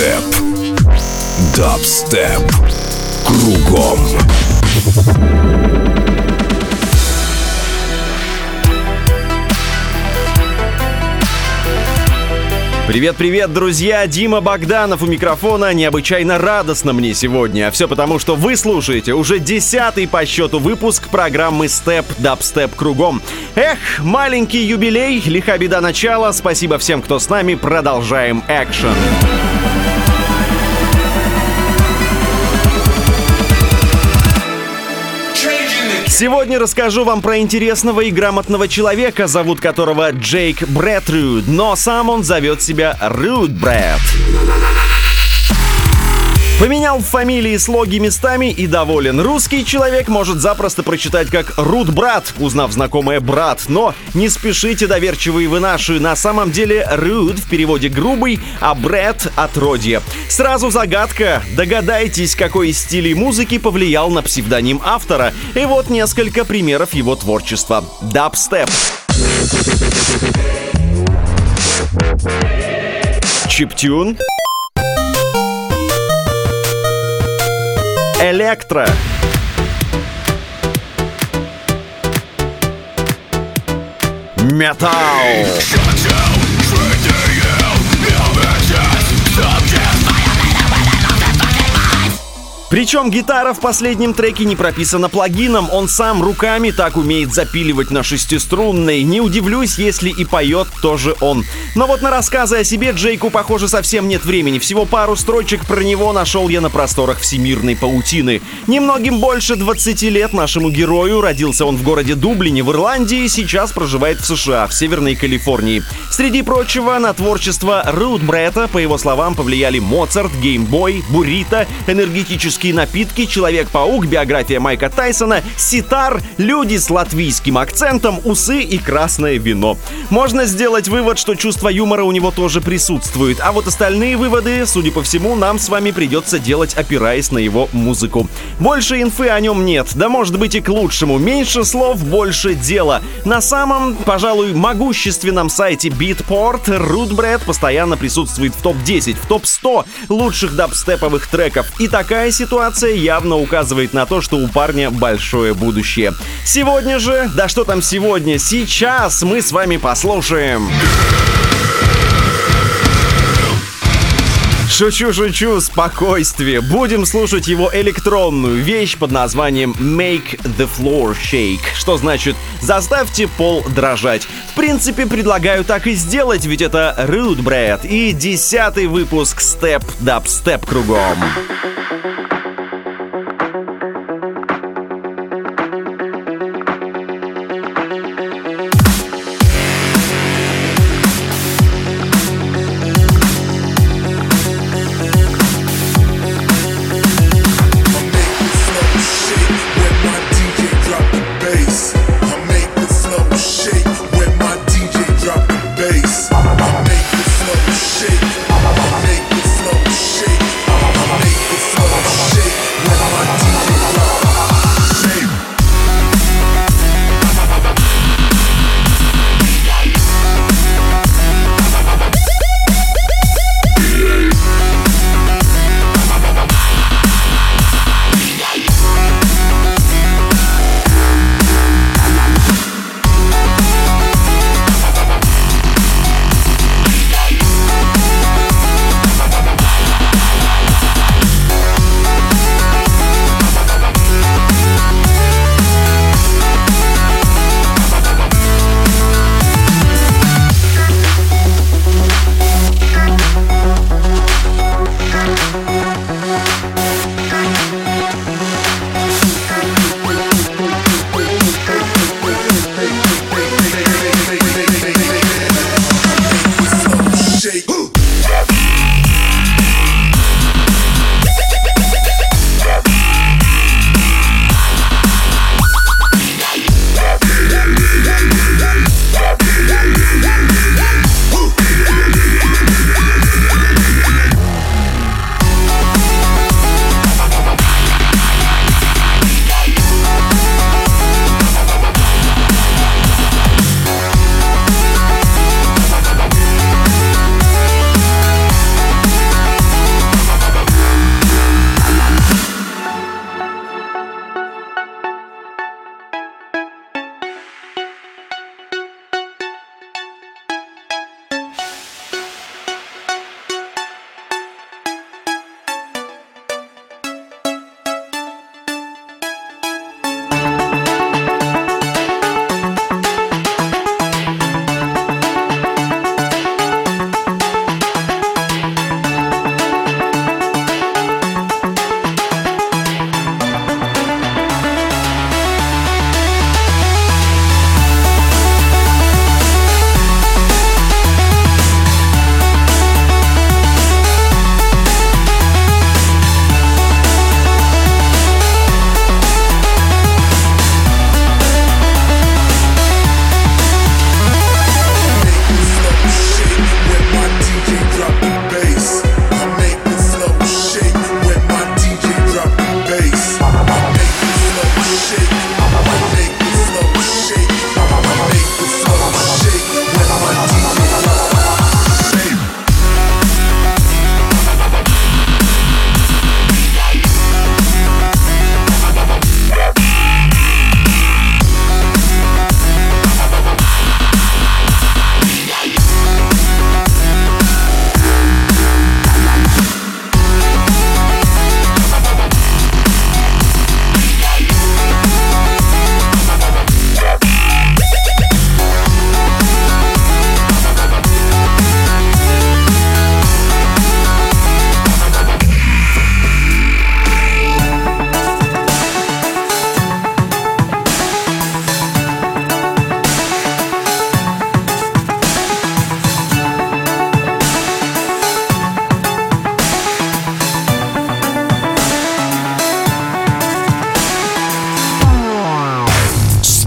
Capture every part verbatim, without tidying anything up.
Дабстеп. Дабстеп. Кругом. Привет-привет, друзья! Дима Богданов у микрофона. Необычайно радостно мне сегодня. А все потому, что вы слушаете уже десятый по счету выпуск программы Step Dubstep Кругом. Эх, маленький юбилей, лиха беда начала. Спасибо всем, кто с нами. Продолжаем экшен. Сегодня расскажу вам про интересного и грамотного человека, зовут которого Джейк Брэд, но сам он зовет себя Rude Brad. Поменял фамилии и слоги местами и доволен. Русский человек может запросто прочитать как «Руд Брат», узнав знакомое «брат», но не спешите, доверчивые вы наши. На самом деле «Rude» в переводе «грубый», а «Брат» — «отродье». Сразу загадка. Догадайтесь, какой из стилей музыки повлиял на псевдоним автора. И вот несколько примеров его творчества. Дабстеп. Чиптюн. Электро. Металл. Причем гитара в последнем треке не прописана плагином, он сам руками так умеет запиливать на шестиструнной. Не удивлюсь, если и поет тоже он. Но вот на рассказы о себе Джейку, похоже, совсем нет времени. Всего пару строчек про него нашел я на просторах всемирной паутины. Немногим больше двадцати лет нашему герою. Родился он в городе Дублине в Ирландии, сейчас проживает в США, в Северной Калифорнии. Среди прочего, на творчество Rude Brad'а, по его словам, повлияли Моцарт, Геймбой, Буррито, энергетические напитки, Человек-паук, биография Майка Тайсона, ситар, люди с латвийским акцентом, усы и красное вино. Можно сделать вывод, что чувство юмора у него тоже присутствует, а вот остальные выводы, судя по всему, нам с вами придется делать, опираясь на его музыку. Больше инфы о нем нет, да может быть и к лучшему. Меньше слов, больше дела. На самом, пожалуй, могущественном сайте Beatport Rude Brad постоянно присутствует в топ десять, в топ сто лучших дабстеповых треков. И такая ситуация Ситуация явно указывает на то, что у парня большое будущее. Сегодня же, да что там сегодня, сейчас мы с вами послушаем. Шучу-шучу, спокойствие. Будем слушать его электронную вещь под названием Make the Floor Shake, что значит «заставьте пол дрожать». В принципе, предлагаю так и сделать, ведь это Rude Brad и десятый выпуск Step Dubstep Кругом.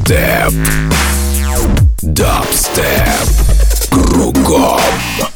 Дабстеп. Дабстеп. Кругом.